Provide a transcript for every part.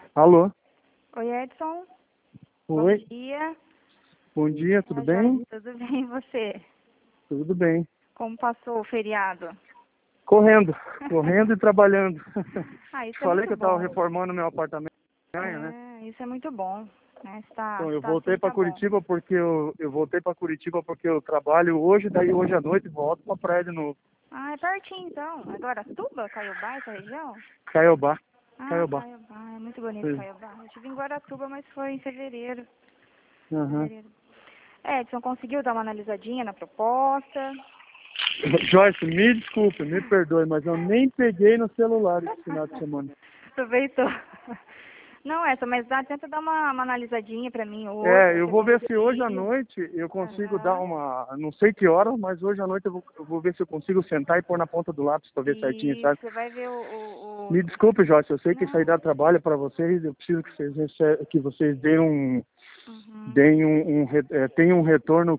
Alô? Oi, Edson. Oi, Bom dia. bom dia, tudo Oi, bem? Jorge, tudo bem e você? Tudo bem. Como passou o feriado? Correndo, correndo e trabalhando. Ah, Te isso é falei que muito eu estava bom. reformando meu apartamento, né? Isso é muito bom. Né? Então, eu Está voltei assim, para tá bom. Curitiba porque eu voltei para Curitiba porque eu trabalho hoje, daí hoje à noite volto para praia de novo. Ah, é pertinho então. É Guaratuba, Caiobá, essa região? Caiobá, Ah, Caiobá. Caiobá. É muito bonito Pois. Caiobá. Eu estive em Guaratuba, mas foi em fevereiro. Aham. Fevereiro. Edson, conseguiu dar uma analisadinha na proposta? Joyce, me desculpe, me perdoe, mas eu nem peguei no celular esse final de semana. Aproveitou. Não, mas tenta dar uma analisadinha pra mim hoje, É, eu você vou ver se hoje à conseguir. noite eu consigo dar Aham. uma, não sei que hora, mas hoje à noite eu vou ver se eu consigo sentar e pôr na ponta do lápis para ver certinho, E sabe? você vai ver o... Me desculpe, Jorge, eu sei que isso aí Não. dá trabalho para vocês, eu preciso que vocês Uhum. tenham um retorno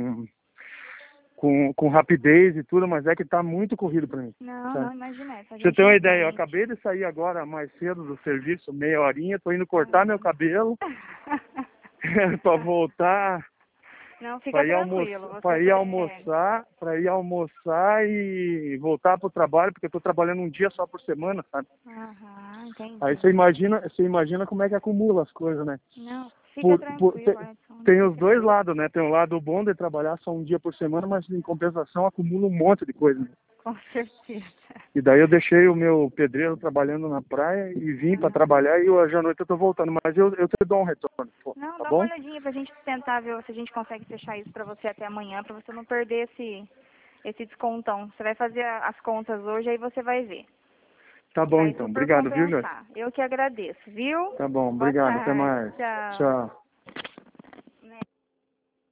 com rapidez e tudo, mas é que tá muito corrido para mim, Não, sabe? não, imagina essa. A Pra você gente ter uma ideia, eu entende. acabei de sair agora mais cedo do serviço, meia horinha, tô indo cortar meu cabelo para voltar. Não, fica Para ir tranquilo. almoçar, Você é... para ir almoçar e voltar para o trabalho, porque eu estou trabalhando um dia só por semana, sabe? Aham, Aí entendi. você imagina como é que acumula as coisas, né? Não, fica Por, por- tranquilo, te- Edson. Não Tem os fica dois não. lados, né? Tem o lado bom de trabalhar só um dia por semana, mas em compensação acumula um monte de coisa, né? Com certeza. E daí eu deixei o meu pedreiro trabalhando na praia e vim para trabalhar e hoje à noite eu estou voltando, mas eu te dou um retorno, pô, Não, tá dá uma bom? olhadinha pra gente tentar ver se a gente consegue fechar isso pra você até amanhã, pra você não perder esse descontão. Você vai fazer as contas hoje, aí você vai ver. Tá bom Vai então, super obrigado, viu, Jorge? compensar. Eu que agradeço, viu? Tá bom, Boa obrigado, até tarde. mais. Tchau. Tchau.